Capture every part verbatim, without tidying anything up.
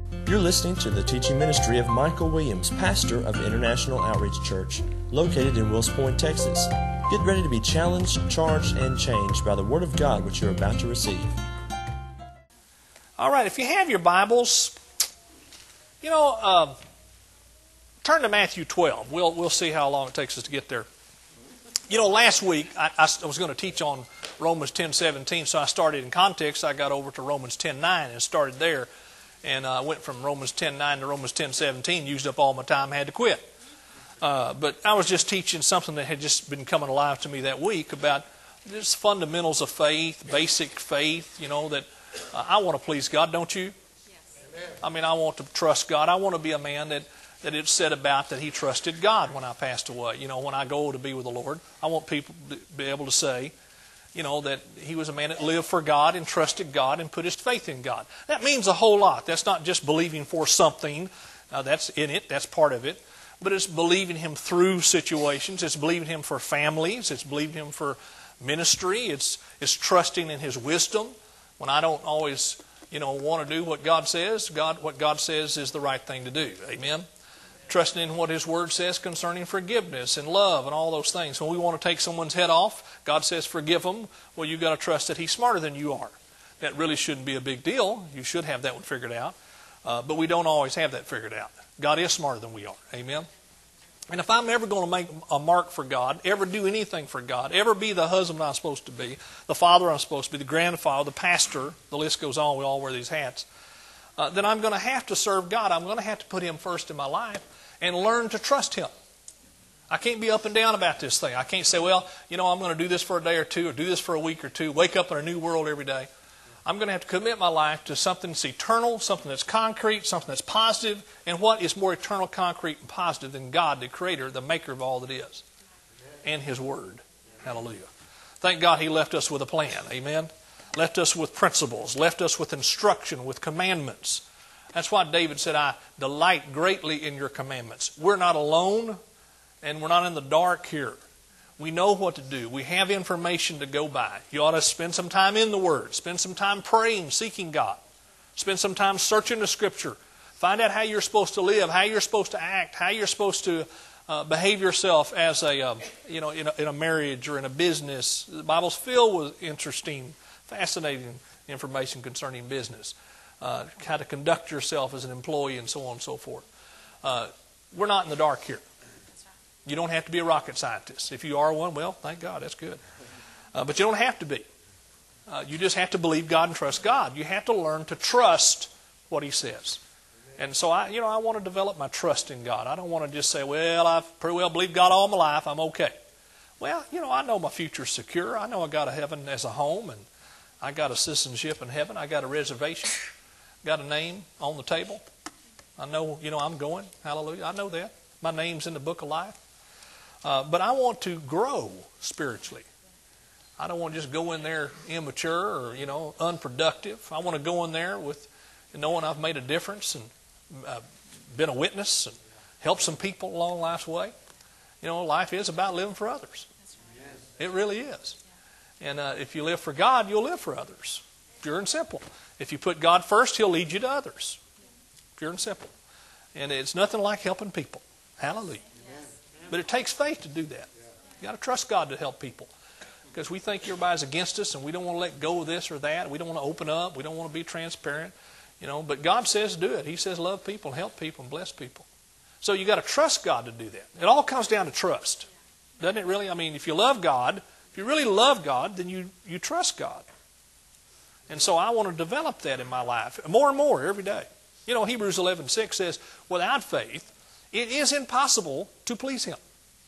You're listening to the teaching ministry of Michael Williams, pastor of International Outreach Church, located in Wills Point, Texas. Get ready to be challenged, charged, and changed by the Word of God which you're about to receive. All right, if you have your Bibles, you know, uh, turn to Matthew twelve. We'll we'll see how long it takes us to get there. You know, last week I, I was going to teach on Romans ten seventeen, so I started in context. I got over to Romans ten nine and started there. And I uh, went from Romans ten nine to Romans ten seventeen, used up all my time, had to quit. Uh, but I was just teaching something that had just been coming alive to me that week about just fundamentals of faith, basic faith, you know, that uh, I want to please God, don't you? Yes. I mean, I want to trust God. I want to be a man that, that it said about that he trusted God when I passed away. You know, when I go to be with the Lord, I want people to be able to say, you know, that he was a man that lived for God and trusted God and put his faith in God. That means a whole lot. That's not just believing for something. Uh, that's in it. That's part of it. But it's believing him through situations. It's believing him for families. It's believing him for ministry. It's it's trusting in his wisdom. When I don't always, you know, want to do what God says, God what God says is the right thing to do. Amen. Trusting in what his word says concerning forgiveness and love and all those things. When we want to take someone's head off, God says forgive them. Well, you've got to trust that he's smarter than you are. That really shouldn't be a big deal. You should have that one figured out. Uh, but we don't always have that figured out. God is smarter than we are. Amen. And if I'm ever going to make a mark for God, ever do anything for God, ever be the husband I'm supposed to be, the father I'm supposed to be, the grandfather, the pastor, the list goes on, we all wear these hats, uh, then I'm going to have to serve God. I'm going to have to put him first in my life and learn to trust him. I can't be up and down about this thing. I can't say, well, you know, I'm going to do this for a day or two or do this for a week or two, wake up in a new world every day. I'm going to have to commit my life to something that's eternal, something that's concrete, something that's positive. And what is more eternal, concrete, and positive than God, the Creator, the Maker of all that is, and His Word. Hallelujah. Thank God He left us with a plan. Amen. Left us with principles. Left us with instruction, with commandments. That's why David said, I delight greatly in your commandments. We're not alone, and we're not in the dark here. We know what to do. We have information to go by. You ought to spend some time in the Word. Spend some time praying, seeking God. Spend some time searching the Scripture. Find out how you're supposed to live, how you're supposed to act, how you're supposed to uh, behave yourself as a, um, you know, in a, in a marriage or in a business. The Bible's filled with interesting, fascinating information concerning business. Uh, how to conduct yourself as an employee and so on and so forth. Uh, we're not in the dark here. You don't have to be a rocket scientist. If you are one, well, thank God, that's good. Uh, but you don't have to be. Uh, you just have to believe God and trust God. You have to learn to trust what He says. And so I, you know, I want to develop my trust in God. I don't want to just say, well, I've pretty well believed God all my life. I'm okay. Well, you know, I know my future's secure. I know I got a heaven as a home, and I got a citizenship in heaven. I got a reservation. Got a name on the table. I know, you know, I'm going. Hallelujah. I know that. My name's in the book of life. Uh, but I want to grow spiritually. I don't want to just go in there immature or, you know, unproductive. I want to go in there with knowing I've made a difference and uh, been a witness and helped some people along life's way. You know, life is about living for others. It really is. And uh, if you live for God, you'll live for others. Pure and simple. If you put God first, He'll lead you to others. Pure and simple. And it's nothing like helping people. Hallelujah. But it takes faith to do that. You've got to trust God to help people. Because we think everybody's against us and we don't want to let go of this or that. We don't want to open up. We don't want to be transparent. You know, but God says do it. He says love people, help people, and bless people. So you've got to trust God to do that. It all comes down to trust. Doesn't it really? I mean, if you love God, if you really love God, then you, you trust God. And so I want to develop that in my life more and more every day. You know, Hebrews eleven six says, without faith, it is impossible to please Him.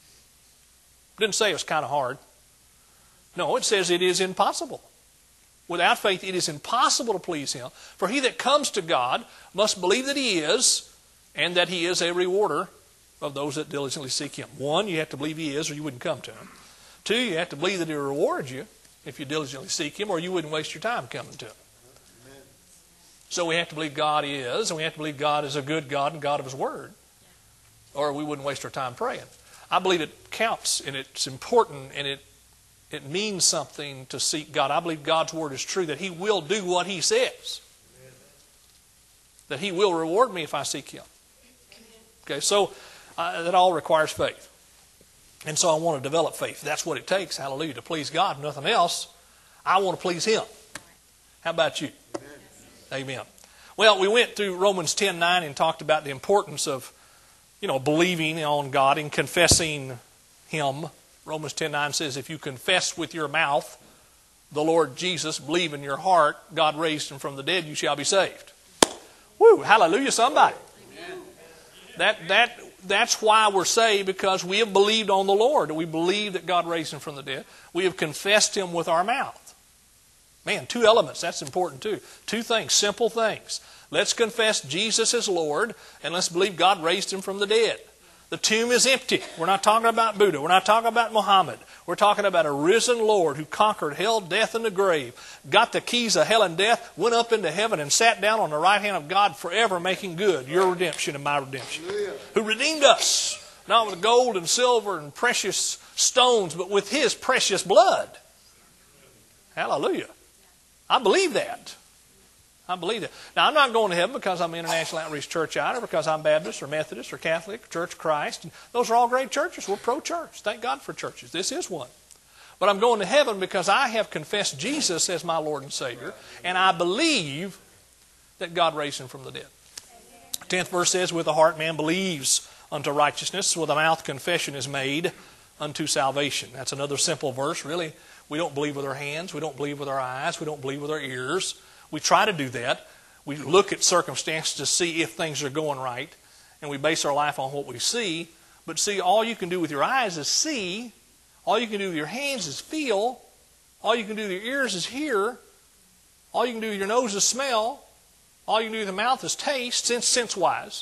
It didn't say it was kind of hard. No, it says it is impossible. Without faith, it is impossible to please Him. For he that comes to God must believe that He is, and that He is a rewarder of those that diligently seek Him. One, you have to believe He is, or you wouldn't come to Him. Two, you have to believe that He rewards you if you diligently seek Him, or you wouldn't waste your time coming to Him. Amen. So we have to believe God is, and we have to believe God is a good God and God of His Word, or we wouldn't waste our time praying. I believe it counts, and it's important, and it it means something to seek God. I believe God's Word is true, that He will do what He says. that He will reward me if I seek Him. Okay, so uh, that all requires faith. And so I want to develop faith. That's what it takes, hallelujah, to please God, nothing else. I want to please Him. How about you? Amen. Amen. Well, we went through Romans ten nine and talked about the importance of, you know, believing on God and confessing Him. Romans ten nine says, if you confess with your mouth the Lord Jesus, believe in your heart, God raised Him from the dead, you shall be saved. Woo, hallelujah, somebody. Amen. That, that, that's why we're saved, because we have believed on the Lord. We believe that God raised Him from the dead. We have confessed Him with our mouth. Man, two elements, that's important too. Two things, simple things. Let's confess Jesus as Lord, and let's believe God raised Him from the dead. The tomb is empty. We're not talking about Buddha. We're not talking about Muhammad. We're talking about a risen Lord who conquered hell, death, and the grave, got the keys of hell and death, went up into heaven, and sat down on the right hand of God forever, making good your redemption and my redemption. Who redeemed us, not with gold and silver and precious stones, but with His precious blood. Hallelujah. I believe that. I believe that. Now, I'm not going to heaven because I'm International Outreach Churchite, or because I'm Baptist or Methodist or Catholic, Church of Christ. And those are all great churches. We're pro-church. Thank God for churches. This is one. But I'm going to heaven because I have confessed Jesus as my Lord and Savior, and I believe that God raised Him from the dead. Tenth verse says, with the heart man believes unto righteousness, with the mouth confession is made unto salvation. That's another simple verse. Really, we don't believe with our hands. We don't believe with our eyes. We don't believe with our ears. We try to do that. We look at circumstances to see if things are going right, and we base our life on what we see. But see, all you can do with your eyes is see. All you can do with your hands is feel. All you can do with your ears is hear. All you can do with your nose is smell. All you can do with your mouth is taste, sense, sense-wise.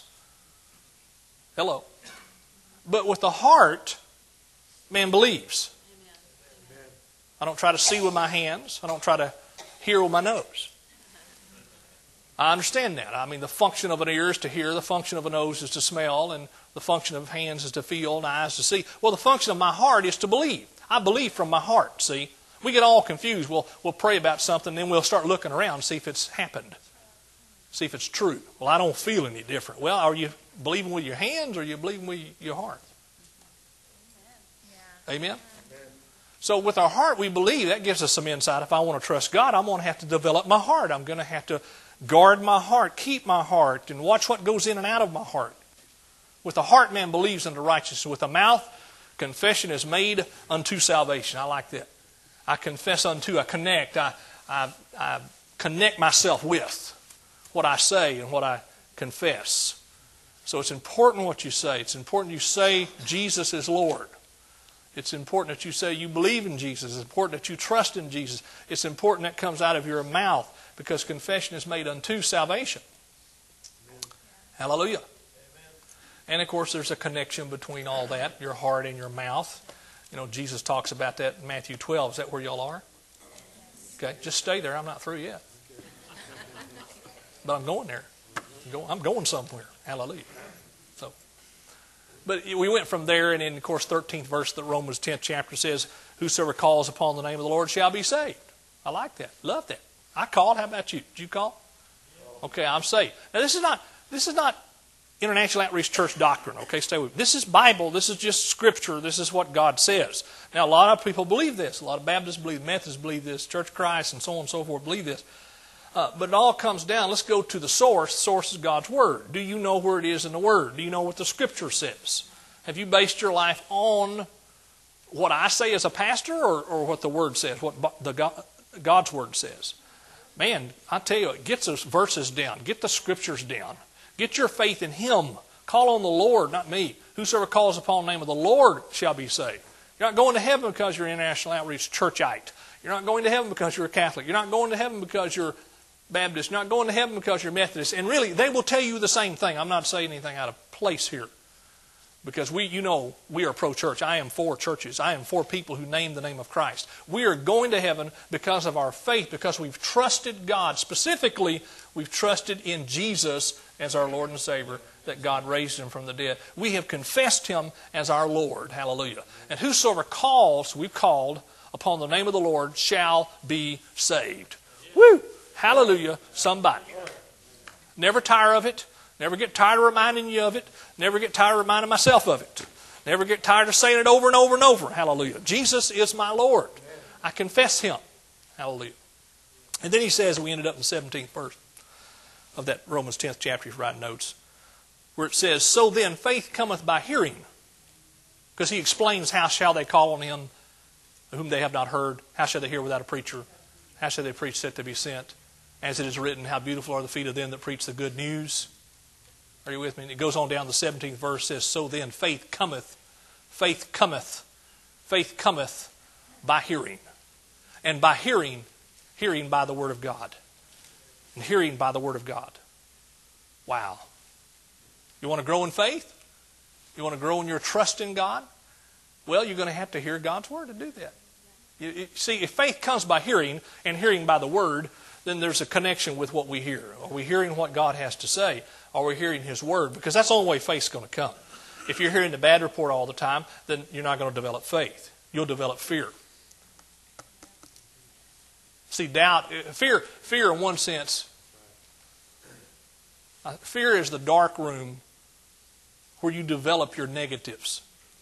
Hello. But with the heart, man believes. Amen. I don't try to see with my hands. I don't try to hear with my nose. I understand that. I mean, the function of an ear is to hear, the function of a nose is to smell, and the function of hands is to feel, and eyes to see. Well, the function of my heart is to believe. I believe from my heart, see. We get all confused. We'll, we'll pray about something, then we'll start looking around and see if it's happened. See if it's true. Well, I don't feel any different. Well, are you believing with your hands, or are you believing with your heart? Amen? Amen? So with our heart, we believe. That gives us some insight. If I want to trust God, I'm going to have to develop my heart. I'm going to have to guard my heart, keep my heart, and watch what goes in and out of my heart. With the heart, man believes unto righteousness. With the mouth, confession is made unto salvation. I like that. I confess unto, I connect, I, I, I connect myself with what I say and what I confess. So it's important what you say. It's important you say Jesus is Lord. It's important that you say you believe in Jesus. It's important that you trust in Jesus. It's important that comes out of your mouth, because confession is made unto salvation. Amen. Hallelujah. Amen. And of course, there's a connection between all that, your heart and your mouth. You know, Jesus talks about that in Matthew twelve. Is that where y'all are? Okay, just stay there. I'm not through yet. But I'm going there. I'm going somewhere. Hallelujah. So, but we went from there, and in, of course, thirteenth verse of the Romans tenth chapter says, whosoever calls upon the name of the Lord shall be saved. I like that. Love that. I called. How about you? Did you call? Okay, I'm saved. Now, this is not this is not International Outreach Church doctrine. Okay, stay with me. This is Bible. This is just Scripture. This is what God says. Now, a lot of people believe this. A lot of Baptists believe, Methodists believe this, Church of Christ, and so on and so forth believe this. Uh, but it all comes down. Let's go to the source. The source is God's Word. Do you know where it is in the Word? Do you know what the Scripture says? Have you based your life on what I say as a pastor, or, or what the Word says, what the God, God's Word says? Man, I tell you, get those verses down. Get the Scriptures down. Get your faith in Him. Call on the Lord, not me. Whosoever calls upon the name of the Lord shall be saved. You're not going to heaven because you're an International Outreach Churchite. You're not going to heaven because you're a Catholic. You're not going to heaven because you're Baptist. You're not going to heaven because you're Methodist. And really, they will tell you the same thing. I'm not saying anything out of place here. Because we, you know, we are pro-church. I am for churches. I am for people who name the name of Christ. We are going to heaven because of our faith, because we've trusted God. Specifically, we've trusted in Jesus as our Lord and Savior, that God raised Him from the dead. We have confessed Him as our Lord. Hallelujah. And whosoever calls, we've called, upon the name of the Lord shall be saved. Woo! Hallelujah, somebody. Never tire of it. Never get tired of reminding you of it. Never get tired of reminding myself of it. Never get tired of saying it over and over and over. Hallelujah. Jesus is my Lord. I confess Him. Hallelujah. And then he says, we ended up in the seventeenth verse of that Romans tenth chapter, he's writing notes, where it says, so then faith cometh by hearing. Because he explains how shall they call on Him whom they have not heard? How shall they hear without a preacher? How shall they preach except they be sent? As it is written, how beautiful are the feet of them that preach the good news. Are you with me? And it goes on down to the seventeenth verse, says, so then faith cometh, faith cometh, faith cometh by hearing. And by hearing, hearing by the Word of God. And hearing by the Word of God. Wow. You want to grow in faith? You want to grow in your trust in God? Well, you're going to have to hear God's Word to do that. You, you, see, if faith comes by hearing, and hearing by the Word, then there's a connection with what we hear. Are we hearing what God has to say? Are we hearing His Word? Because that's the only way faith's going to come. If you're hearing the bad report all the time, then you're not going to develop faith. You'll develop fear. See, doubt, fear, fear in one sense, fear is the dark room where you develop your negatives.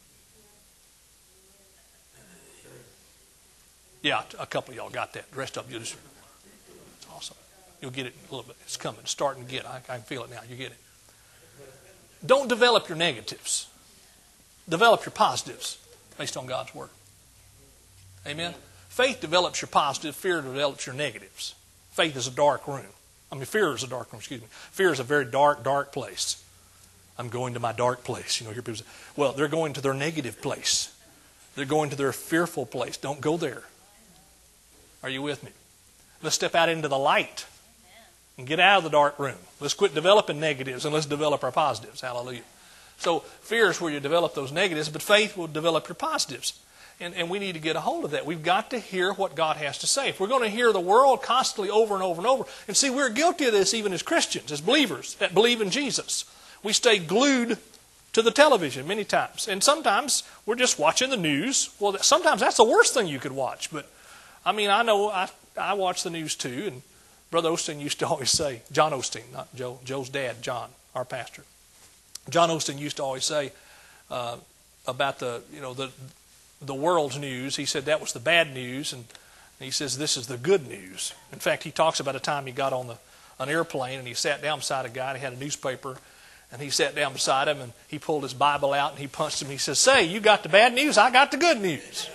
Yeah, a couple of y'all got that. The rest of you just, it's awesome. You'll get it in a little bit. It's coming. It's starting to get it. I, I can feel it now. You get it. Don't develop your negatives. Develop your positives based on God's Word. Amen? Faith develops your positive. Fear develops your negatives. Faith is a dark room. I mean, fear is a dark room, excuse me. Fear is a very dark, dark place. I'm going to my dark place. You know, hear people say, well, they're going to their negative place. They're going to their fearful place. Don't go there. Are you with me? Let's step out into the light and get out of the dark room. Let's quit developing negatives and let's develop our positives. Hallelujah. So fear is where you develop those negatives, but faith will develop your positives. And, and we need to get a hold of that. We've got to hear what God has to say. If we're going to hear the world constantly over and over and over, and see, we're guilty of this even as Christians, as believers that believe in Jesus. We stay glued to the television many times. And sometimes we're just watching the news. Well, sometimes that's the worst thing you could watch. But, I mean, I know I, I watch the news too. And Brother Osteen used to always say, John Osteen, not Joe, Joe's dad, John, our pastor. John Osteen used to always say uh, about the, you know, the... the world's news. He said that was the bad news, and he says this is the good news. In fact, he talks about a time he got on the, an airplane and he sat down beside a guy and he had a newspaper, and he sat down beside him and he pulled his Bible out and he punched him. He says, say, you got the bad news, I got the good news.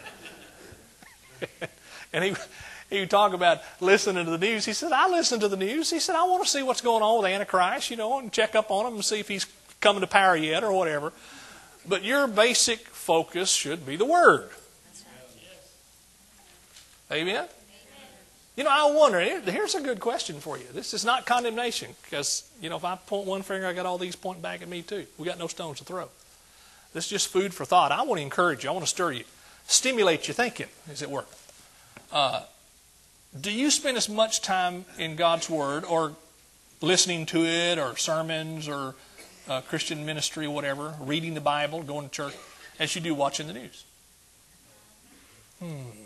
And he he would talk about listening to the news. He said, I listen to the news. He said, I want to see what's going on with Antichrist, you know, and check up on him and see if he's coming to power yet or whatever. But your basic focus should be the Word. Amen? Amen? You know, I wonder, here's a good question for you. This is not condemnation, because, you know, if I point one finger, I got all these pointing back at me too. We got no stones to throw. This is just food for thought. I want to encourage you. I want to stir you. Stimulate your thinking, as it were. Uh, do you spend as much time in God's Word or listening to it or sermons or Uh, Christian ministry, whatever, reading the Bible, going to church, as you do watching the news? Hmm.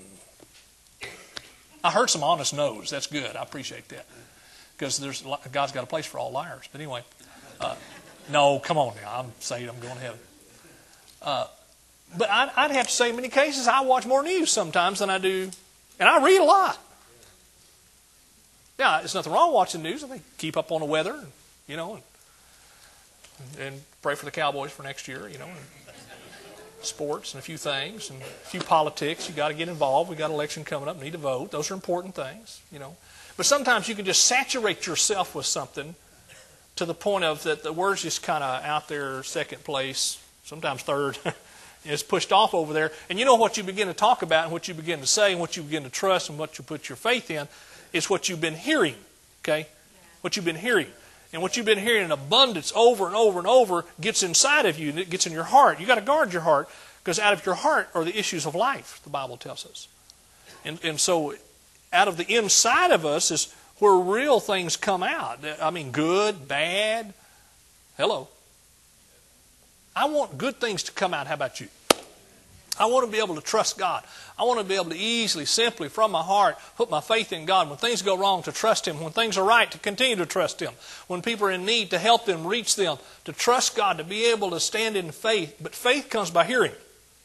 I heard some honest no's. That's good. I appreciate that. Because there's God's got a place for all liars. But anyway, uh, no, come on now. I'm saved. I'm going to heaven. Uh, but I'd, I'd have to say in many cases I watch more news sometimes than I do, and I read a lot. Yeah, there's nothing wrong with watching the news. I think keep up on the weather, and, you know, and, and pray for the Cowboys for next year, you know, and sports and a few things and a few politics. You got to get involved. We got an election coming up. Need to vote. Those are important things, you know. But sometimes you can just saturate yourself with something to the point of that the word's just kind of out there, second place, sometimes third. It's pushed off over there. And you know what you begin to talk about and what you begin to say and what you begin to trust and what you put your faith in is what you've been hearing, okay? What you've been hearing. And what you've been hearing in abundance over and over and over gets inside of you and it gets in your heart. You've got to guard your heart because out of your heart are the issues of life, the Bible tells us. And, and so out of the inside of us is where real things come out. I mean, good, bad. Hello. I want good things to come out. How about you? I want to be able to trust God. I want to be able to easily, simply, from my heart, put my faith in God. When things go wrong, to trust Him. When things are right, to continue to trust Him. When people are in need, to help them, reach them. To trust God, to be able to stand in faith. But faith comes by hearing.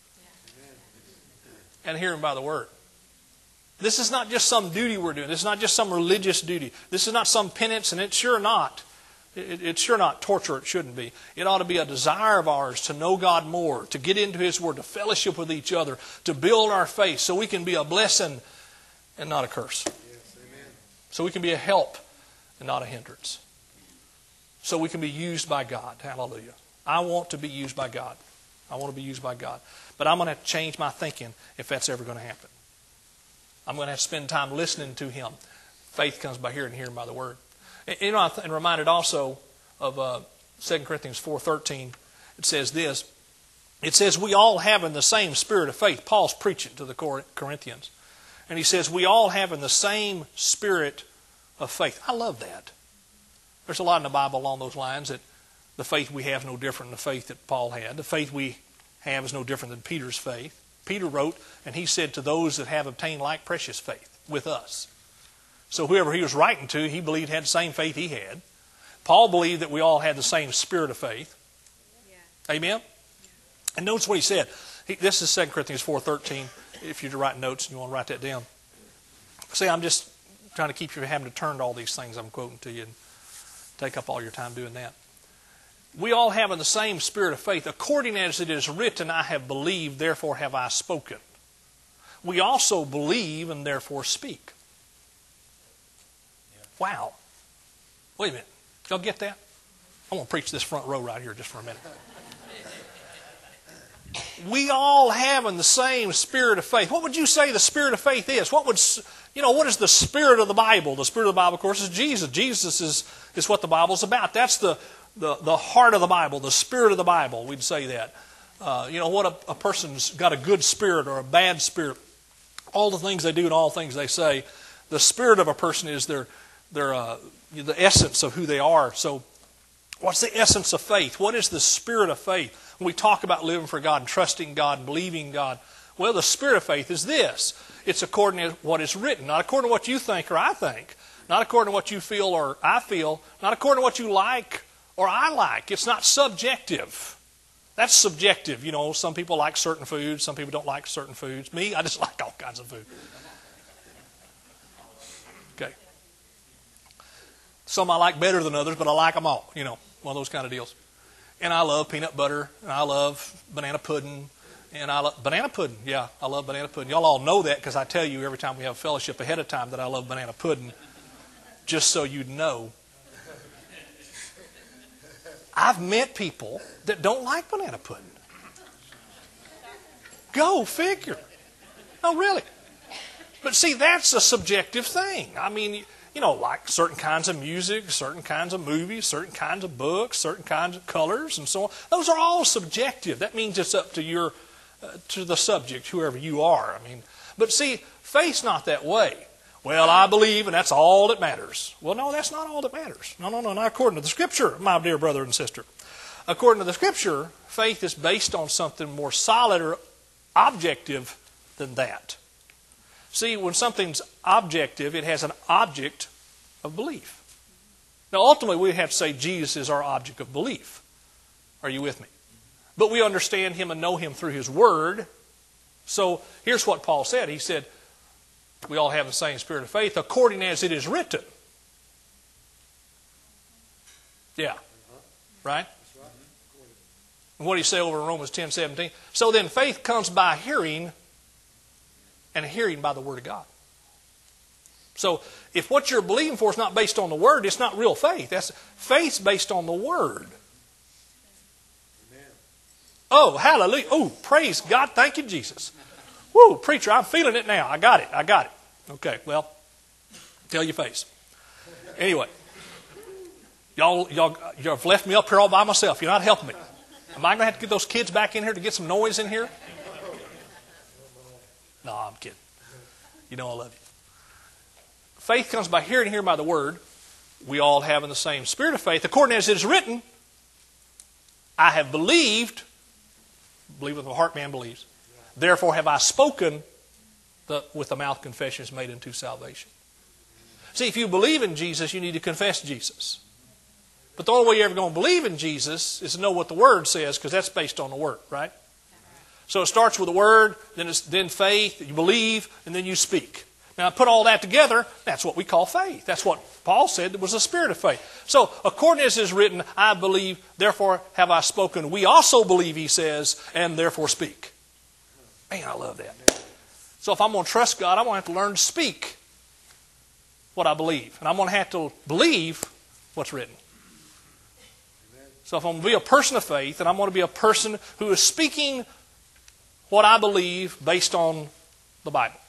And hearing by the Word. This is not just some duty we're doing. This is not just some religious duty. This is not some penance, and it's sure not. It, it's sure not torture. It shouldn't be. It ought to be a desire of ours to know God more, to get into His Word, to fellowship with each other, to build our faith so we can be a blessing and not a curse. Yes, amen. So we can be a help and not a hindrance. So we can be used by God. Hallelujah. I want to be used by God. I want to be used by God. But I'm going to have to change my thinking if that's ever going to happen. I'm going to have to spend time listening to Him. Faith comes by hearing, and hearing by the Word. You know, I'm reminded also of uh, Second Corinthians four thirteen. It says this. It says, we all have in the same spirit of faith. Paul's preaching to the Corinthians. And he says, we all have in the same spirit of faith. I love that. There's a lot in the Bible along those lines that the faith we have is no different than the faith that Paul had. The faith we have is no different than Peter's faith. Peter wrote, and he said to those that have obtained like precious faith with us. So whoever he was writing to, he believed had the same faith he had. Paul believed that we all had the same spirit of faith. Yeah. Amen? Yeah. And notice what he said. He, this is Second Corinthians four thirteen. If you're writing notes and you want to write that down. See, I'm just trying to keep you from having to turn to all these things I'm quoting to you and take up all your time doing that. We all have in the same spirit of faith. According as it is written, I have believed, therefore have I spoken. We also believe and therefore speak. Wow. Wait a minute. Y'all get that? I'm going to preach this front row right here just for a minute. We all have in the same spirit of faith. What would you say the spirit of faith is? What would, you know, what is the spirit of the Bible? The spirit of the Bible, of course, is Jesus. Jesus is, is what the Bible's about. That's the, the, the heart of the Bible, the spirit of the Bible. We'd say that. Uh, you know, what a, a person's got a good spirit or a bad spirit. All the things they do and all the things they say. The spirit of a person is their They're uh, the essence of who they are. So what's the essence of faith? What is the spirit of faith? When we talk about living for God and trusting God and believing God, well, the spirit of faith is this. It's according to what is written, not according to what you think or I think, not according to what you feel or I feel, not according to what you like or I like. It's not subjective. That's subjective. You know, some people like certain foods, some people don't like certain foods. Me, I just like all kinds of food. Okay. Some I like better than others, but I like them all. You know, one of those kind of deals. And I love peanut butter, and I love banana pudding, and I love banana pudding. Yeah, I love banana pudding. Y'all all know that because I tell you every time we have a fellowship ahead of time that I love banana pudding, just so you'd know. I've met people that don't like banana pudding. Go figure. No, really. But see, that's a subjective thing. I mean, you know, like certain kinds of music, certain kinds of movies, certain kinds of books, certain kinds of colors, and so on. Those are all subjective. That means it's up to your, uh, to the subject, whoever you are. I mean, but see, faith's not that way. Well, I believe, and that's all that matters. Well, no, that's not all that matters. No, no, no, not according to the Scripture, my dear brother and sister. According to the Scripture, faith is based on something more solid or objective than that. See, when something's objective, it has an object of belief. Now, ultimately, we have to say Jesus is our object of belief. Are you with me? But we understand Him and know Him through His Word. So, here's what Paul said. He said, we all have the same spirit of faith, according as it is written. Yeah. Right? And what do you say over in Romans ten seventeen? So then faith comes by hearing, and hearing by the Word of God. So if what you're believing for is not based on the Word, it's not real faith. That's faith's based on the Word. Amen. Oh, hallelujah. Oh, praise God. Thank you, Jesus. Woo, preacher, I'm feeling it now. I got it. I got it. Okay, well, tell your face. Anyway, y'all, y'all, y'all have left me up here all by myself. You're not helping me. Am I going to have to get those kids back in here to get some noise in here? No, I'm kidding. You know I love you. Faith comes by hearing, hearing by the Word. We all have in the same spirit of faith. According as it is written, I have believed. Believe with the heart man believes. therefore have I spoken, the, with the mouth confession is made unto salvation. See, if you believe in Jesus, you need to confess Jesus. But the only way you're ever going to believe in Jesus is to know what the Word says, because that's based on the Word, right? So it starts with the Word, then it's, then faith, you believe, and then you speak. Now, put all that together, that's what we call faith. That's what Paul said was the spirit of faith. So, according as it is written, I believe, therefore have I spoken. We also believe, he says, and therefore speak. Man, I love that. So if I'm going to trust God, I'm going to have to learn to speak what I believe. And I'm going to have to believe what's written. So if I'm going to be a person of faith, then I'm going to be a person who is speaking what I believe based on the Bible.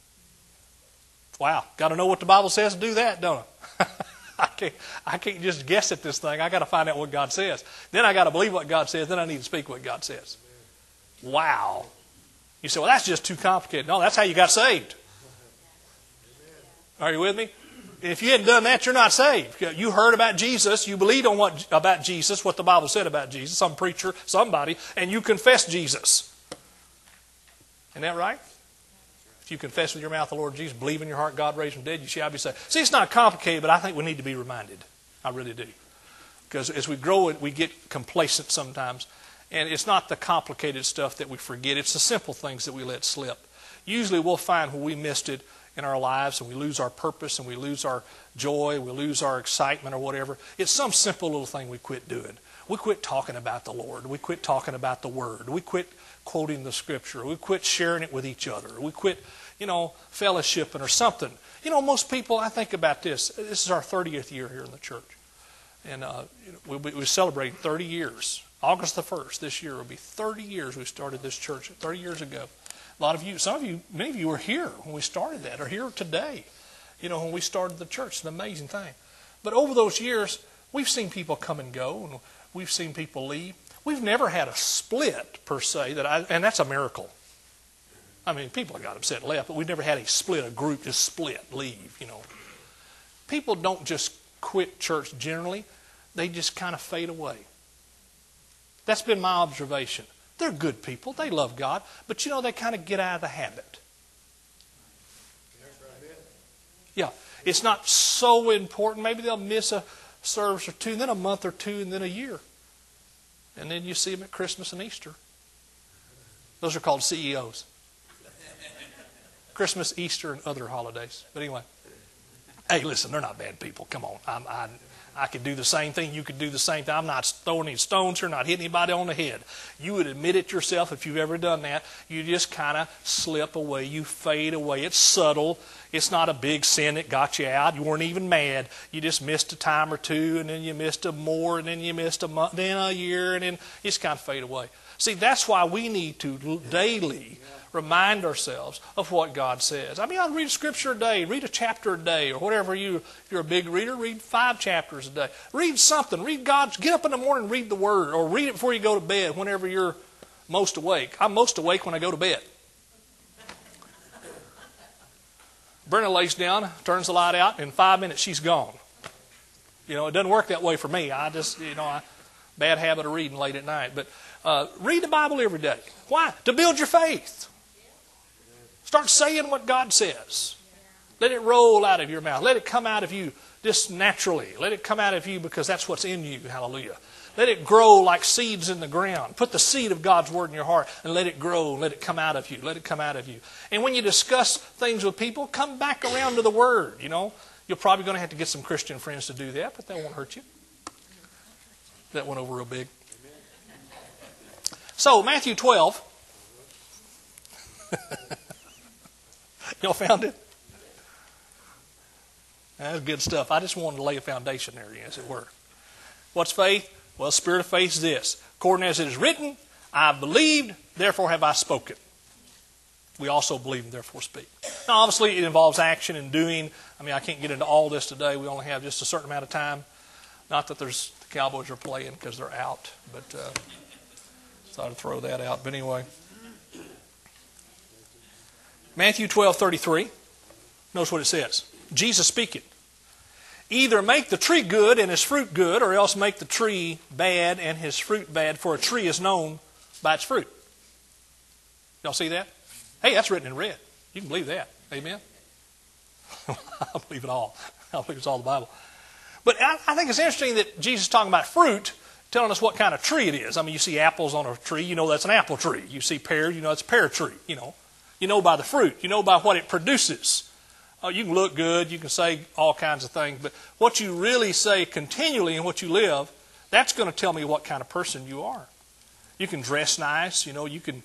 Wow, got to know what the Bible says to do that, don't I? I can't, I can't just guess at this thing. I got to find out what God says. Then I got to believe what God says. Then I need to speak what God says. Wow. You say, well, that's just too complicated. No, that's how you got saved. Are you with me? If you hadn't done that, you're not saved. You heard about Jesus. You believed on what about Jesus, what the Bible said about Jesus, some preacher, somebody, and you confessed Jesus. Isn't that right? If you confess with your mouth the Lord Jesus, believe in your heart God raised from the dead, you shall be saved. See, it's not complicated, but I think we need to be reminded. I really do. Because as we grow, we get complacent sometimes. And it's not the complicated stuff that we forget. It's the simple things that we let slip. Usually we'll find when we missed it in our lives and we lose our purpose and we lose our joy, we lose our excitement or whatever. It's some simple little thing we quit doing. We quit talking about the Lord. We quit talking about the Word. We quit quoting the Scripture. We quit sharing it with each other. We quit, you know, fellowshipping or something. You know, most people, I think about this. This is our thirtieth year here in the church. And uh, we'll be, we're celebrating thirty years. August the first this year will be thirty years we started this church, thirty years ago. A lot of you, some of you, many of you were here when we started that, or here today, you know, when we started the church. It's an amazing thing. But over those years, we've seen people come and go, and we've seen people leave. We've never had a split, per se, that I, and that's a miracle. I mean, people got upset and left, but we've never had a split, a group just split, leave, you know. People don't just quit church generally. They just kind of fade away. That's been my observation. They're good people. They love God. But, you know, they kind of get out of the habit. Yeah. It's not so important. Maybe they'll miss a service or two, and then a month or two, and then a year. And then you see them at Christmas and Easter. Those are called C E Os. Christmas, Easter, and other holidays. But anyway. Hey, listen, they're not bad people. Come on. I'm, I, I could do the same thing. You could do the same thing. I'm not throwing any stones here, not hitting anybody on the head. You would admit it yourself if you've ever done that. You just kind of slip away. You fade away. It's subtle. It's not a big sin that got you out. You weren't even mad. You just missed a time or two, and then you missed a more, and then you missed a month, then a year, and then you just kind of fade away. See, that's why we need to daily remind ourselves of what God says. I mean, I'll read a scripture a day, read a chapter a day, or whatever you, if you're a big reader, read five chapters a day. Read something. Read God's, get up in the morning and read the Word, or read it before you go to bed whenever you're most awake. I'm most awake when I go to bed. Brenda lays down, turns the light out, and in five minutes she's gone. You know, it doesn't work that way for me. I just, you know, I, bad habit of reading late at night. But uh, read the Bible every day. Why? To build your faith. Start saying what God says. Let it roll out of your mouth. Let it come out of you just naturally. Let it come out of you because that's what's in you. Hallelujah. Let it grow like seeds in the ground. Put the seed of God's Word in your heart and let it grow. Let it come out of you. Let it come out of you. And when you discuss things with people, come back around to the Word. You know, you're probably going to have to get some Christian friends to do that, but that won't hurt you. That went over real big. So, Matthew twelve. Y'all found it? That's good stuff. I just wanted to lay a foundation there, as it were. What's faith? Well, the spirit of faith is this. According as it is written, I believed, therefore have I spoken. We also believe and therefore speak. Now, obviously, it involves action and doing. I mean, I can't get into all this today. We only have just a certain amount of time. Not that there's the Cowboys are playing because they're out, but uh, thought I'd throw that out. But anyway. Matthew twelve thirty-three. Notice what it says. Jesus speaking. Either make the tree good and his fruit good, or else make the tree bad and his fruit bad, for a tree is known by its fruit. Y'all see that? Hey, that's written in red. You can believe that. Amen? I believe it all. I believe it's all the Bible. But I, I think it's interesting that Jesus is talking about fruit, telling us what kind of tree it is. I mean, you see apples on a tree, you know that's an apple tree. You see pears, you know it's a pear tree. You know, you know by the fruit. You know by what it produces. Uh, you can look good, you can say all kinds of things, but what you really say continually in what you live, that's going to tell me what kind of person you are. You can dress nice, you know, you can,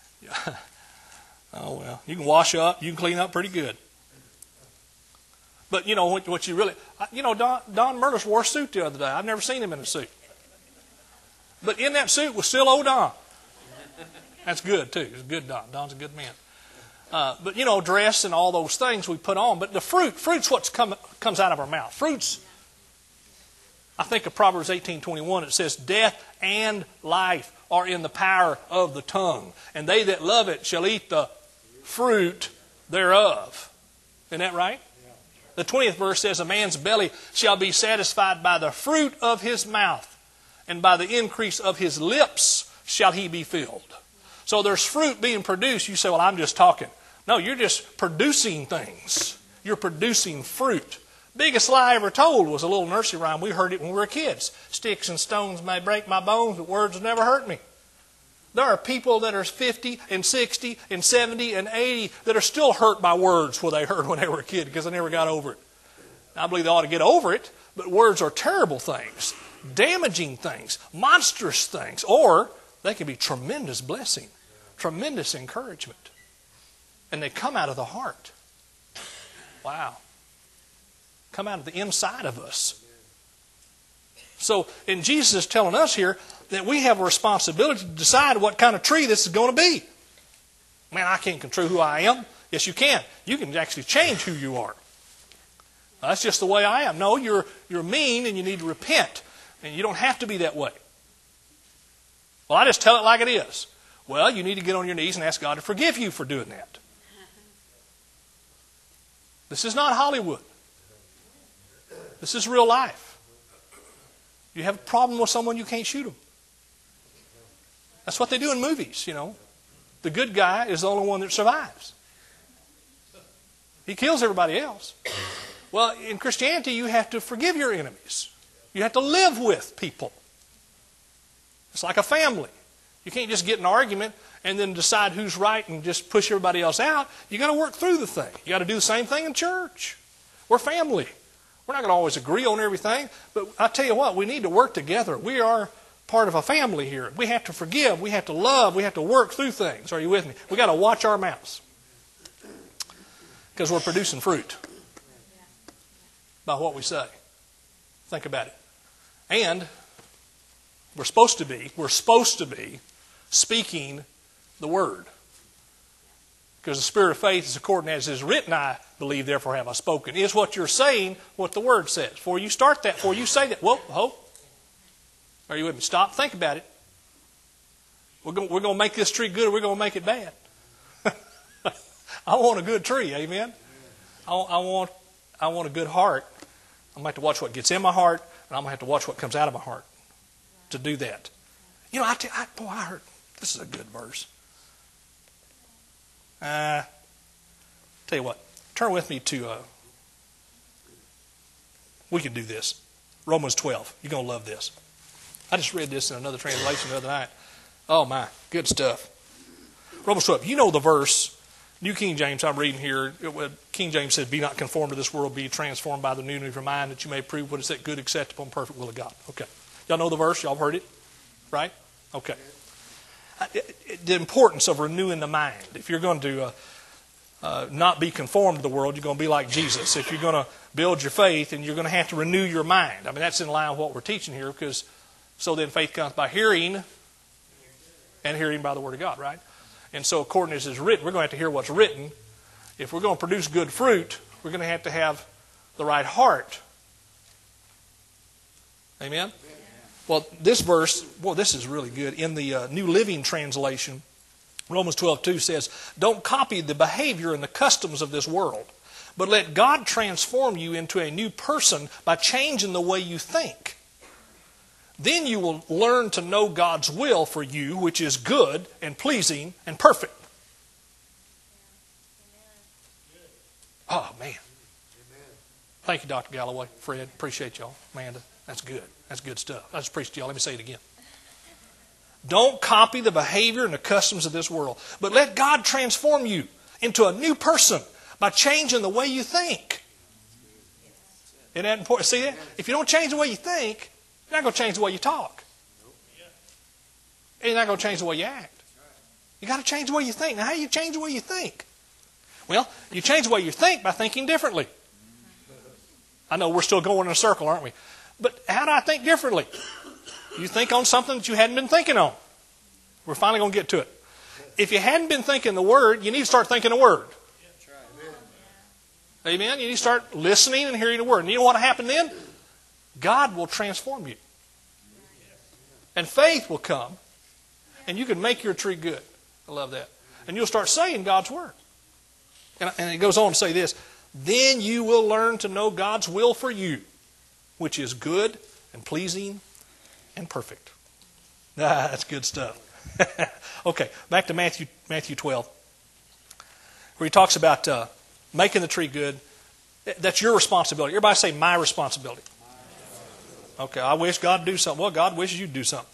oh well, you can wash up, you can clean up pretty good. But, you know, what, what you really, you know, Don, Don Murdoch wore a suit the other day. I've never seen him in a suit. But in that suit was still old Don. That's good, too. It's good Don. Don's a good man. Uh, but, you know, dress and all those things we put on. But the fruit, fruit's what come, comes out of our mouth. Fruit's, I think of Proverbs eighteen twenty-one, it says, death and life are in the power of the tongue, and they that love it shall eat the fruit thereof. Isn't that right? The twentieth verse says, a man's belly shall be satisfied by the fruit of his mouth, and by the increase of his lips shall he be filled. So there's fruit being produced. You say, well, I'm just talking. No, you're just producing things. You're producing fruit. Biggest lie ever told was a little nursery rhyme. We heard it when we were kids. Sticks and stones may break my bones, but words will never hurt me. There are people that are fifty and sixty and seventy and eighty that are still hurt by words what they heard when they were a kid because they never got over it. I believe they ought to get over it, but words are terrible things, damaging things, monstrous things, or they can be tremendous blessing, tremendous encouragement. And they come out of the heart. Wow. Come out of the inside of us. So, and Jesus is telling us here that we have a responsibility to decide what kind of tree this is going to be. Man, I can't control who I am. Yes, you can. You can actually change who you are. That's just the way I am. No, you're, you're mean and you need to repent. And you don't have to be that way. Well, I just tell it like it is. Well, you need to get on your knees and ask God to forgive you for doing that. This is not Hollywood. This is real life. You have a problem with someone, you can't shoot them. That's what they do in movies, you know. The good guy is the only one that survives. He kills everybody else. Well, in Christianity, you have to forgive your enemies. You have to live with people. It's like a family. You can't just get in an argument and then decide who's right and just push everybody else out. You got to work through the thing. You got to do the same thing in church. We're family. We're not going to always agree on everything, but I tell you what, we need to work together. We are part of a family here. We have to forgive. We have to love. We have to work through things. Are you with me? We got to watch our mouths because we're producing fruit by what we say. Think about it. And we're supposed to be, we're supposed to be speaking the word. Because the spirit of faith is according as it is written, I believe, therefore have I spoken. Is what you're saying what the word says. Before you start that, before you say that, whoa, hope. Are you with me? Stop, think about it. We're going, we're going to make this tree good or we're going to make it bad. I want a good tree, amen? I, I, want, I want a good heart. I'm going to have to watch what gets in my heart, and I'm going to have to watch what comes out of my heart to do that. You know, I, tell, I boy, I heard, this is a good verse. Uh, tell you what, turn with me to, uh, we can do this. Romans twelve. You're going to love this. I just read this in another translation the other night. Oh my, good stuff. Romans twelve. You know the verse. New King James, I'm reading here. It, King James said, be not conformed to this world, be transformed by the newness of your mind, that you may prove what is that good, acceptable, and perfect will of God. Okay. Y'all know the verse? Y'all heard it? Right? Okay. The importance of renewing the mind. If you're going to uh, uh, not be conformed to the world, you're going to be like Jesus. If you're going to build your faith, and you're going to have to renew your mind. I mean, that's in line with what we're teaching here, because so then faith comes by hearing, and hearing by the Word of God, right? And so according as it's written, we're going to have to hear what's written. If we're going to produce good fruit, we're going to have to have the right heart. Amen? Well, this verse, boy, this is really good. In the uh, New Living Translation, Romans twelve two says, don't copy the behavior and the customs of this world, but let God transform you into a new person by changing the way you think. Then you will learn to know God's will for you, which is good and pleasing and perfect. Oh, man. Thank you, Doctor Galloway, Fred. Appreciate y'all. Amanda, that's good. That's good stuff. I just preached to y'all. Let me say it again. Don't copy the behavior and the customs of this world, but let God transform you into a new person by changing the way you think. Isn't that important? See that? If you don't change the way you think, you're not going to change the way you talk. You're not going to change the way you act. You got to change the way you think. Now, how do you change the way you think? Well, you change the way you think by thinking differently. I know we're still going in a circle, aren't we? But how do I think differently? You think on something that you hadn't been thinking on. We're finally going to get to it. If you hadn't been thinking the Word, you need to start thinking the Word. Amen? You need to start listening and hearing the Word. And you know what will happen then? God will transform you. And faith will come. And you can make your tree good. I love that. And you'll start saying God's Word. And, and it goes on to say this. Then you will learn to know God's will for you, which is good and pleasing and perfect. Ah, that's good stuff. Okay, back to Matthew Matthew twelve, where he talks about uh, making the tree good. That's your responsibility. Everybody say, my responsibility. Okay, I wish God would do something. Well, God wishes you'd do something.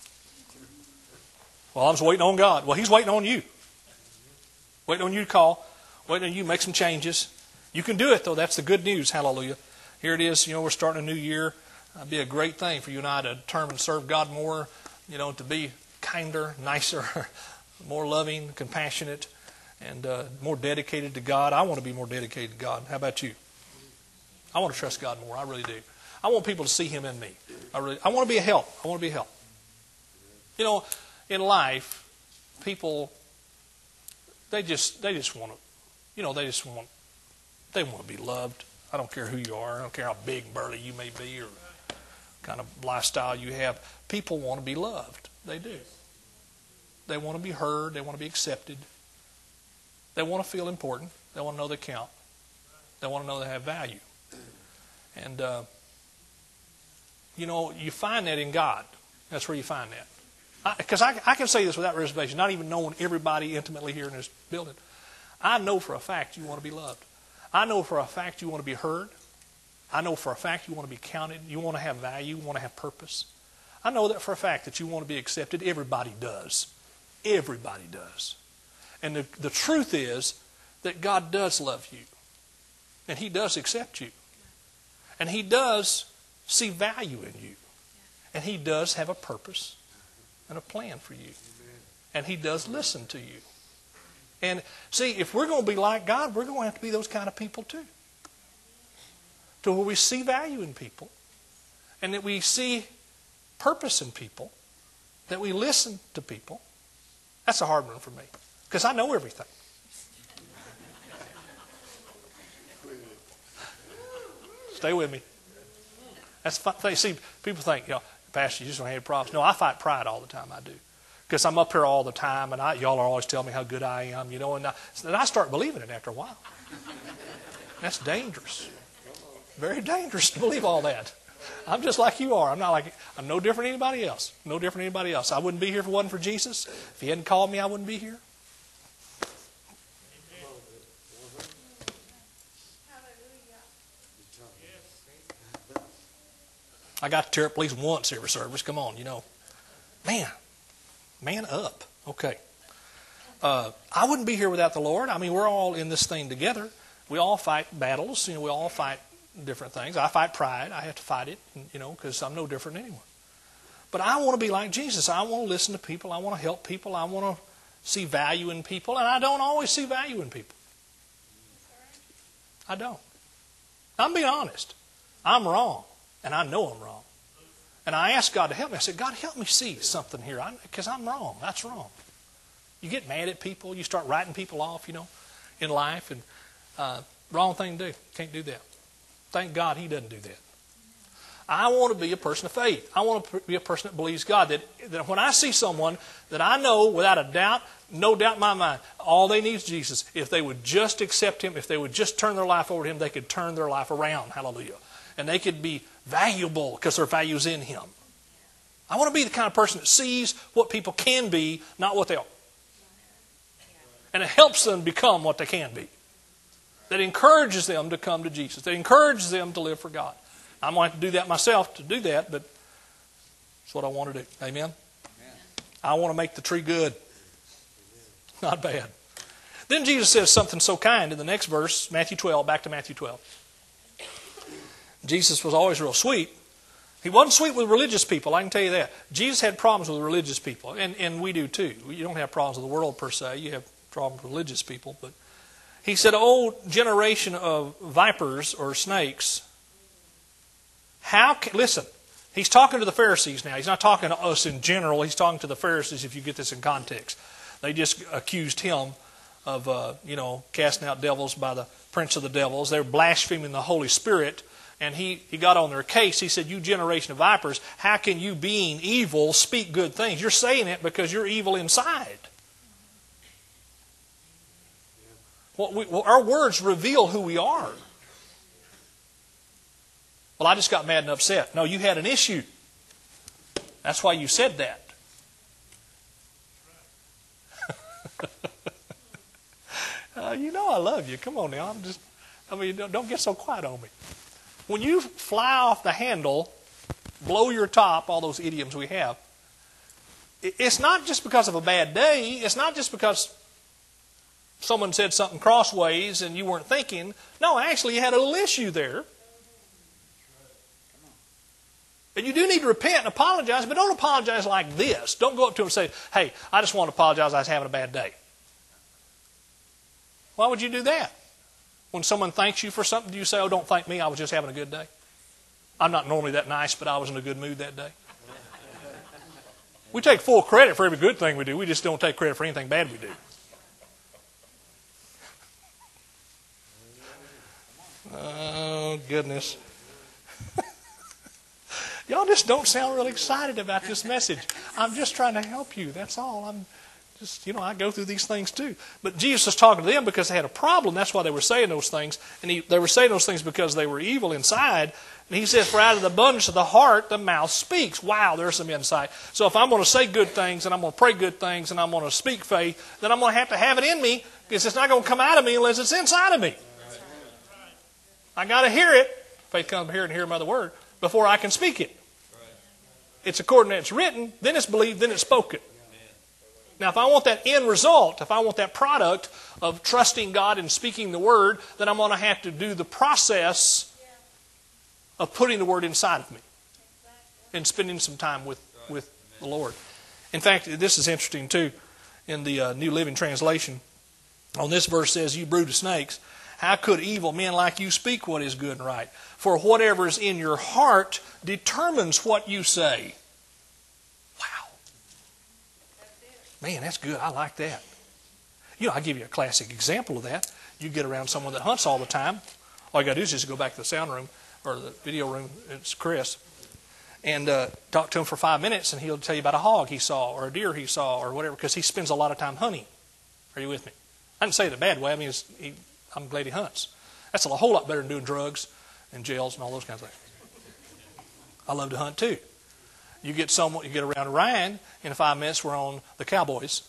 Well, I'm just waiting on God. Well, He's waiting on you. Waiting on you to call. Waiting on you to make some changes. You can do it, though. That's the good news. Hallelujah. Here it is. You know, we're starting a new year. It'd be a great thing for you and I to determine to serve God more, you know, to be kinder, nicer, more loving, compassionate, and uh, more dedicated to God. I want to be more dedicated to God. How about you? I want to trust God more. I really do. I want people to see Him in me. I really. I want to be a help. I want to be a help. You know, in life, people, they just they just want to, you know, they just want, they want to be loved. I don't care who you are. I don't care how big and burly you may be or kind of lifestyle you have. People want to be loved. They do. They want to be heard. They want to be accepted. They want to feel important. They want to know they count. They want to know they have value. And, uh, you know, you find that in God. That's where you find that. Because I, I, I can say this without reservation, not even knowing everybody intimately here in this building. I know for a fact you want to be loved. I know for a fact you want to be heard. I know for a fact you want to be counted. You want to have value. You want to have purpose. I know that for a fact that you want to be accepted. Everybody does. Everybody does. And the, the truth is that God does love you. And He does accept you. And He does see value in you. And He does have a purpose and a plan for you. And He does listen to you. And see, if we're going to be like God, we're going to have to be those kind of people too. To where we see value in people. And that we see purpose in people. That we listen to people. That's a hard one for me. Because I know everything. Stay with me. That's the thing. See, people think, you know, Pastor, you just don't have problems. No, I fight pride all the time. I do. Because I'm up here all the time, and I, y'all are always telling me how good I am, you know, and I, and I start believing it after a while. That's dangerous. Very dangerous to believe all that. I'm just like you are. I'm not like I'm no different than anybody else. No different than anybody else. I wouldn't be here if it wasn't for Jesus. If He hadn't called me, I wouldn't be here. I got to tear up at least once every service. Come on, you know. Man, man up. Okay. Uh, I wouldn't be here without the Lord. I mean, we're all in this thing together. We all fight battles. You know, we all fight different things. I fight pride. I have to fight it, you know, because I'm no different than anyone. But I want to be like Jesus. I want to listen to people. I want to help people. I want to see value in people. And I don't always see value in people. I don't. I'm being honest. I'm wrong. And I know I'm wrong. And I asked God to help me. I said, God, help me see something here. Because I'm wrong. That's wrong. You get mad at people. You start writing people off, you know, in life. And uh, wrong thing to do. Can't do that. Thank God He doesn't do that. I want to be a person of faith. I want to be a person that believes God. That, that when I see someone that I know without a doubt, no doubt in my mind, all they need is Jesus. If they would just accept Him, if they would just turn their life over to Him, they could turn their life around. Hallelujah. And they could be valuable because their value's in Him. I want to be the kind of person that sees what people can be, not what they are. And it helps them become what they can be. that encourages them to come to Jesus, that encourages them to live for God. I'm going to have to do that myself to do that, but it's what I want to do. Amen? Amen. I want to make the tree good, not bad. Then Jesus says something so kind in the next verse, Matthew twelve, back to Matthew twelve. Jesus was always real sweet. He wasn't sweet with religious people, I can tell you that. Jesus had problems with religious people, and, and we do too. You don't have problems with the world per se. You have problems with religious people. But he said, "O generation of vipers or snakes, how can..." Listen, he's talking to the Pharisees now. He's not talking to us in general. He's talking to the Pharisees if you get this in context. They just accused him of, uh, you know, casting out devils by the prince of the devils. They're blaspheming the Holy Spirit. And he, he got on their case. He said, "You generation of vipers, how can you, being evil, speak good things?" You're saying it because you're evil inside. Well, we, well, our words reveal who we are. "Well, I just got mad and upset." No, you had an issue. That's why you said that. uh, you know I love you. Come on now. I'm just, I mean, don't, don't get so quiet on me. When you fly off the handle, blow your top, all those idioms we have, it's not just because of a bad day. It's not just because someone said something crossways and you weren't thinking. No, actually you had a little issue there. And you do need to repent and apologize, but don't apologize like this. Don't go up to him and say, "Hey, I just want to apologize. I was having a bad day." Why would you do that? When someone thanks you for something, do you say, "Oh, don't thank me, I was just having a good day"? I'm not normally that nice, but I was in a good mood that day. We take full credit for every good thing we do. We just don't take credit for anything bad we do. Oh, goodness. Y'all just don't sound real excited about this message. I'm just trying to help you. That's all. I'm just, you know, I go through these things too. But Jesus was talking to them because they had a problem. That's why they were saying those things. And he, they were saying those things because they were evil inside. And he says, "For out of the abundance of the heart, the mouth speaks." Wow, there's some insight. So if I'm going to say good things, and I'm going to pray good things, and I'm going to speak faith, then I'm going to have to have it in me, because it's not going to come out of me unless it's inside of me. I got to hear it. Faith comes from hearing and hearing by the word before I can speak it. It's according to it's written, then it's believed, then it's spoken. Now, if I want that end result, if I want that product of trusting God and speaking the word, then I'm going to have to do the process of putting the word inside of me and spending some time with, with the Lord. In fact, this is interesting too. In the uh, New Living Translation, on this verse says, "You brood of snakes, how could evil men like you speak what is good and right? For whatever is in your heart determines what you say." Wow. Man, that's good. I like that. You know, I'll give you a classic example of that. You get around someone that hunts all the time. All you got to do is just go back to the sound room or the video room. It's Chris. And uh, talk to him for five minutes and he'll tell you about a hog he saw or a deer he saw or whatever, because he spends a lot of time hunting. Are you with me? I didn't say it in a bad way. I mean, it's, he, I'm glad he hunts. That's a whole lot better than doing drugs and jails and all those kinds of things. I love to hunt too. You get someone, you get around Ryan, in five minutes we're on the Cowboys.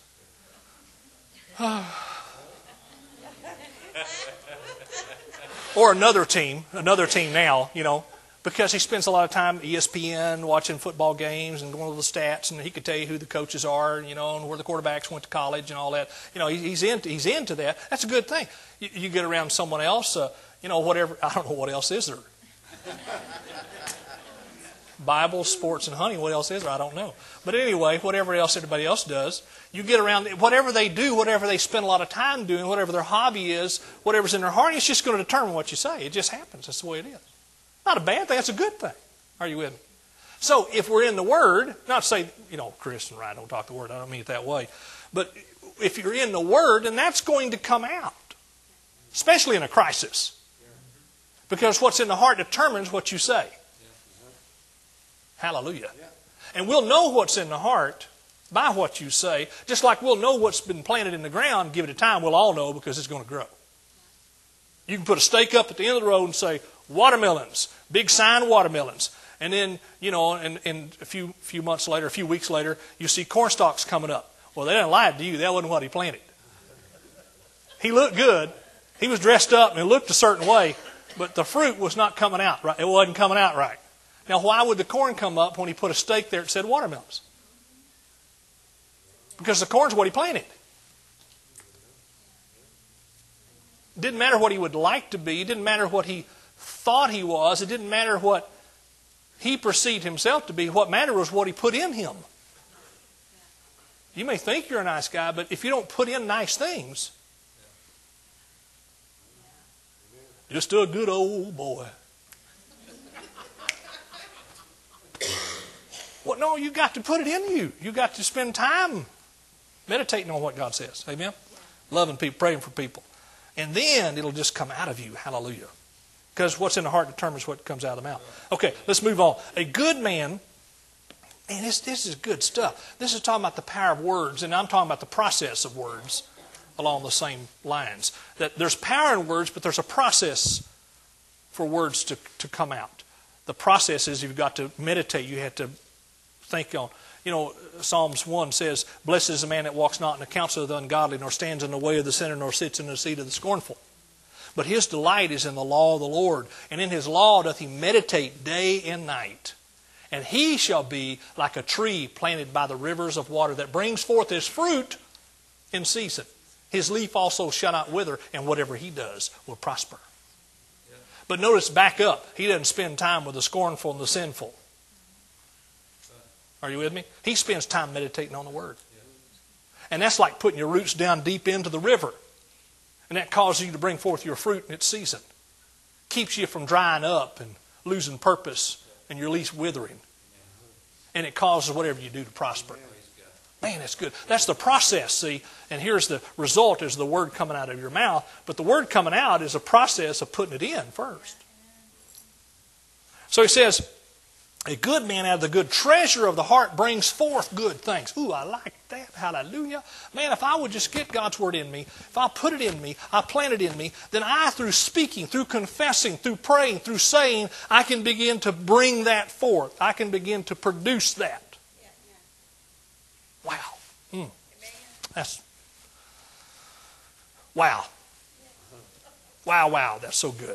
Or another team, another team now, you know, because he spends a lot of time at E S P N watching football games and going over the stats, and he could tell you who the coaches are, you know, and where the quarterbacks went to college and all that. You know, he's into he's into that. That's a good thing. You, you get around someone else, uh, you know, whatever. I don't know what else is there. Bible, sports, and hunting. What else is there? I don't know. But anyway, whatever else everybody else does, you get around whatever they do, whatever they spend a lot of time doing, whatever their hobby is, whatever's in their heart, it's just going to determine what you say. It just happens. That's the way it is. Not a bad thing. That's a good thing. Are you with me? So if we're in the Word, not to say, you know, Chris and Ryan don't talk the Word. I don't mean it that way. But if you're in the Word, then that's going to come out, especially in a crisis. Because what's in the heart determines what you say. Hallelujah. And we'll know what's in the heart by what you say, just like we'll know what's been planted in the ground. Give it a time, we'll all know, because it's going to grow. You can put a stake up at the end of the road and say, watermelons, big sign, watermelons. And then, you know, and, and a few few months later, a few weeks later, you see corn stalks coming up. Well, they didn't lie to you. That wasn't what he planted. He looked good. He was dressed up and it looked a certain way, but the fruit was not coming out right. It wasn't coming out right. Now, why would the corn come up when he put a stake there that said watermelons? Because the corn's what he planted. It didn't matter what he would like to be. It didn't matter what he thought he was. It didn't matter what he perceived himself to be. What mattered was what he put in him. You may think you're a nice guy, but if you don't put in nice things, just a good old boy. Well, no, you got to put it in you. You got to spend time meditating on what God says. Amen? Loving people, praying for people. And then it'll just come out of you. Hallelujah. Because what's in the heart determines what comes out of the mouth. Okay, let's move on. A good man, and this, this is good stuff. This is talking about the power of words, and I'm talking about the process of words along the same lines. That there's power in words, but there's a process for words to, to come out. The process is you've got to meditate. You have to think on, you know, Psalms one says, "Blessed is the man that walks not in the counsel of the ungodly, nor stands in the way of the sinner, nor sits in the seat of the scornful. But his delight is in the law of the Lord, and in his law doth he meditate day and night. And he shall be like a tree planted by the rivers of water that brings forth his fruit in season. His leaf also shall not wither, and whatever he does will prosper." Yeah. But notice, back up, he doesn't spend time with the scornful and the sinful. Are you with me? He spends time meditating on the Word. And that's like putting your roots down deep into the river. And that causes you to bring forth your fruit in its season. Keeps you from drying up and losing purpose and your leaf withering. And it causes whatever you do to prosper. Man, that's good. That's the process, see. And here's the result, is the Word coming out of your mouth. But the Word coming out is a process of putting it in first. So he says, a good man out of the good treasure of the heart brings forth good things. Ooh, I like that. Hallelujah. Man, if I would just get God's Word in me, if I put it in me, I plant it in me, then I, through speaking, through confessing, through praying, through saying, I can begin to bring that forth. I can begin to produce that. Wow. Mm. That's, wow. Wow, wow. That's so good.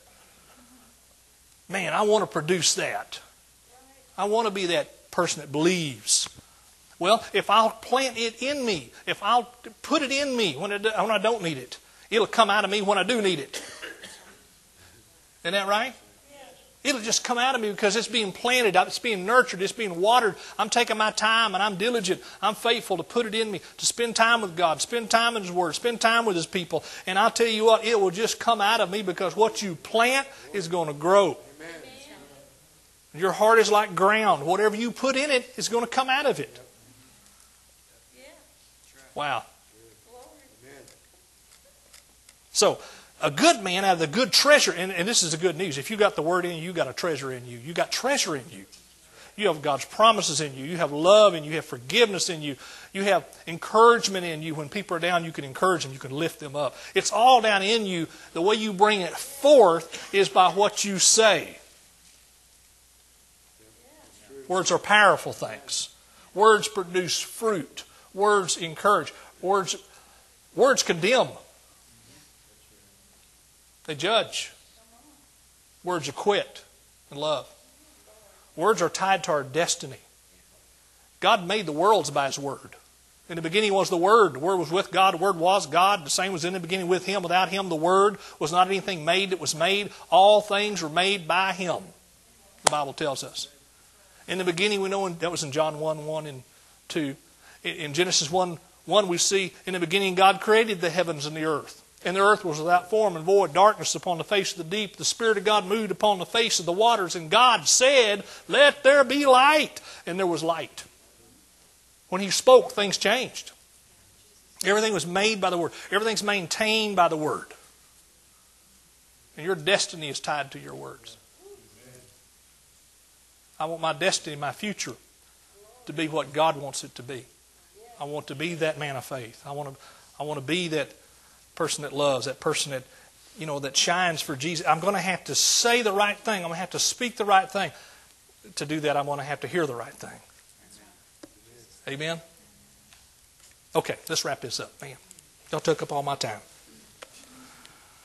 Man, I want to produce that. I want to be that person that believes. Well, if I'll plant it in me, if I'll put it in me when I, do, when I don't need it, it'll come out of me when I do need it. Isn't that right? It'll just come out of me because it's being planted, it's being nurtured, it's being watered. I'm taking my time and I'm diligent. I'm faithful to put it in me, to spend time with God, spend time in His Word, spend time with His people. And I'll tell you what, it will just come out of me because what you plant is going to grow. Your heart is like ground. Whatever you put in it is going to come out of it. Wow. So, a good man out of the good treasure, and, and this is the good news. If you got the Word in you, you got a treasure in you. You got treasure in you. You have God's promises in you. You have love in you. You have forgiveness in you. You have encouragement in you. When people are down, you can encourage them. You can lift them up. It's all down in you. The way you bring it forth is by what you say. Words are powerful things. Words produce fruit. Words encourage. Words, words condemn. They judge. Words acquit and love. Words are tied to our destiny. God made the worlds by His Word. In the beginning was the Word. The Word was with God. The Word was God. The same was in the beginning with Him. Without Him, the Word was not anything made that was made. All things were made by Him, the Bible tells us. In the beginning, we know, that was in John one, one and two. In Genesis one, one, we see, in the beginning God created the heavens and the earth. And the earth was without form and void, darkness upon the face of the deep. The Spirit of God moved upon the face of the waters. And God said, "Let there be light." And there was light. When He spoke, things changed. Everything was made by the Word. Everything's maintained by the Word. And your destiny is tied to your words. I want my destiny, my future, to be what God wants it to be. I want to be that man of faith. I want to, I want to be that person that loves, that person that, you know, that shines for Jesus. I'm going to have to say the right thing. I'm going to have to speak the right thing. To do that, I'm going to have to hear the right thing. Amen? Okay, let's wrap this up. Man, y'all took up all my time.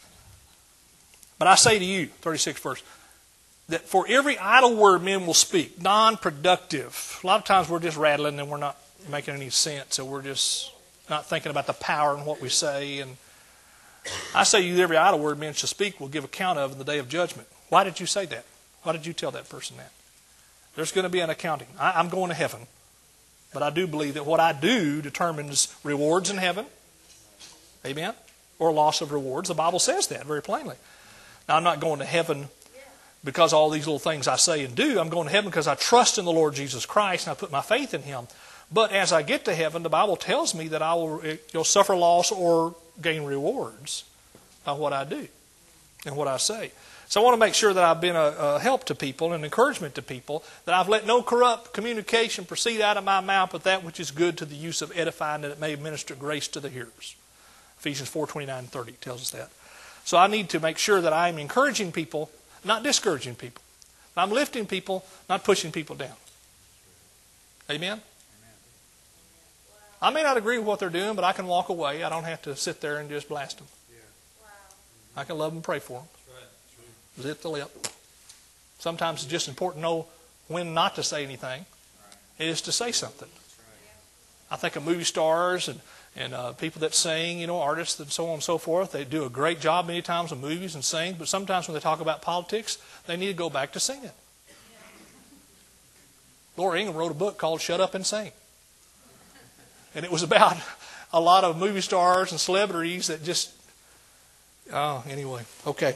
But I say to you, thirty-sixth verse, that for every idle word men will speak, non-productive. A lot of times we're just rattling and we're not making any sense, so we're just not thinking about the power in what we say. And I say to you, every idle word men shall speak will give account of in the day of judgment. Why did you say that? Why did you tell that person that? There's going to be an accounting. I, I'm going to heaven, but I do believe that what I do determines rewards in heaven. Amen? Or loss of rewards. The Bible says that very plainly. Now, I'm not going to heaven because all these little things I say and do. I'm going to heaven because I trust in the Lord Jesus Christ and I put my faith in Him. But as I get to heaven, the Bible tells me that I will you'll suffer loss or gain rewards by what I do and what I say. So I want to make sure that I've been a, a help to people, an encouragement to people, that I've let no corrupt communication proceed out of my mouth, but that which is good to the use of edifying, that it may minister grace to the hearers. Ephesians four, twenty-nine and thirty tells us that. So I need to make sure that I'm encouraging people, not discouraging people. I'm lifting people, not pushing people down. Amen? I may not agree with what they're doing, but I can walk away. I don't have to sit there and just blast them. I can love them and pray for them. Zip the lip. Sometimes it's just important to know when not to say anything. It is to say something. I think of movie stars and, and uh, people that sing, you know, artists and so on and so forth. They do a great job many times in movies and sing, but sometimes when they talk about politics, they need to go back to singing. Laura Ingram wrote a book called Shut Up and Sing. And it was about a lot of movie stars and celebrities that just, oh, anyway, okay.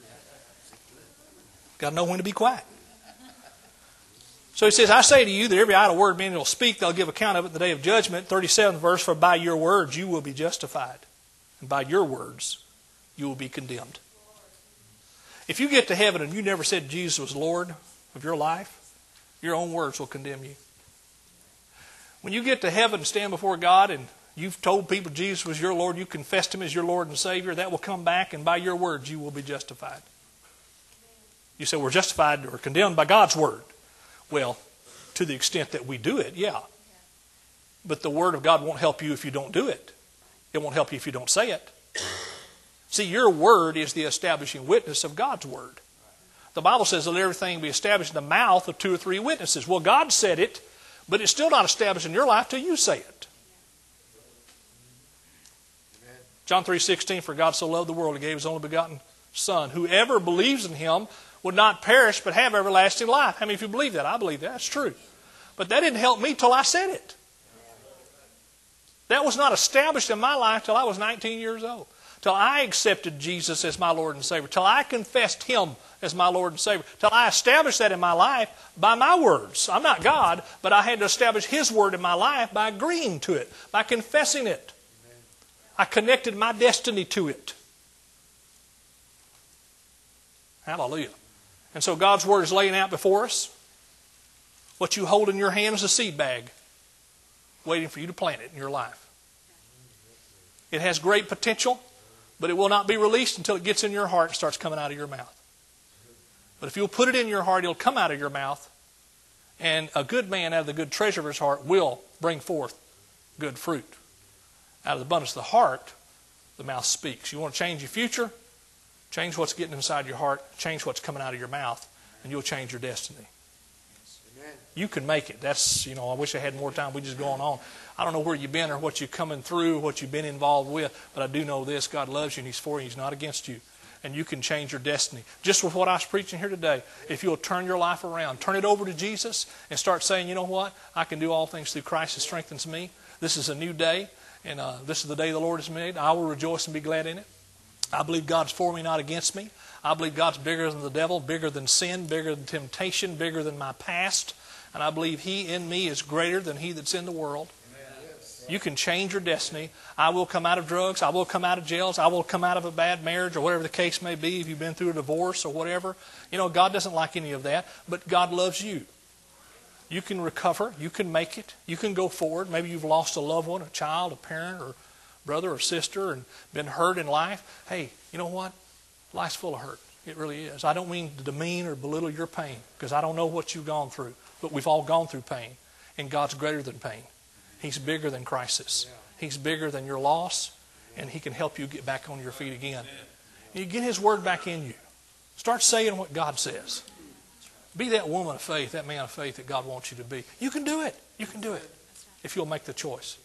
Got to know when to be quiet. So he says, I say to you that every idle word men will speak, they'll give account of it in the day of judgment. thirty-seventh verse, for by your words you will be justified, and by your words you will be condemned. If you get to heaven and you never said Jesus was Lord of your life, your own words will condemn you. When you get to heaven and stand before God and you've told people Jesus was your Lord, you confessed Him as your Lord and Savior, that will come back, and by your words you will be justified. You say we're justified or condemned by God's Word. Well, to the extent that we do it, yeah. But the Word of God won't help you if you don't do it. It won't help you if you don't say it. See, your Word is the establishing witness of God's Word. The Bible says that everything be established in the mouth of two or three witnesses. Well, God said it, but it's still not established in your life till you say it. John three sixteen, for God so loved the world, He gave His only begotten Son. Whoever believes in Him would not perish but have everlasting life. How many of you believe that? I believe that. That's true. But that didn't help me till I said it. That was not established in my life till I was nineteen years old. Till I accepted Jesus as my Lord and Savior. Till I confessed Him as my Lord and Savior. Till I established that in my life by my words. I'm not God, but I had to establish His Word in my life by agreeing to it, by confessing it. I connected my destiny to it. Hallelujah. And so God's Word is laying out before us. What you hold in your hand is a seed bag, waiting for you to plant it in your life. It has great potential, but it will not be released until it gets in your heart and starts coming out of your mouth. But if you'll put it in your heart, it'll come out of your mouth. And a good man out of the good treasure of his heart will bring forth good fruit. Out of the abundance of the heart, the mouth speaks. You want to change your future? Change what's getting inside your heart. Change what's coming out of your mouth. And you'll change your destiny. Amen. You can make it. That's, you know, I wish I had more time. We're just going on. I don't know where you've been or what you're coming through, what you've been involved with. But I do know this. God loves you and He's for you. He's not against you. And you can change your destiny. Just with what I was preaching here today, if you'll turn your life around, turn it over to Jesus and start saying, you know what? I can do all things through Christ that strengthens me. This is a new day. And uh, this is the day the Lord has made. I will rejoice and be glad in it. I believe God's for me, not against me. I believe God's bigger than the devil, bigger than sin, bigger than temptation, bigger than my past. And I believe He in me is greater than he that's in the world. You can change your destiny. I will come out of drugs. I will come out of jails. I will come out of a bad marriage or whatever the case may be. If you've been through a divorce or whatever. You know, God doesn't like any of that. But God loves you. You can recover. You can make it. You can go forward. Maybe you've lost a loved one, a child, a parent, or brother or sister and been hurt in life. Hey, you know what? Life's full of hurt. It really is. I don't mean to demean or belittle your pain because I don't know what you've gone through. But we've all gone through pain. And God's greater than pain. He's bigger than crisis. He's bigger than your loss. And He can help you get back on your feet again. You get His Word back in you. Start saying what God says. Be that woman of faith, that man of faith that God wants you to be. You can do it. You can do it if you'll make the choice.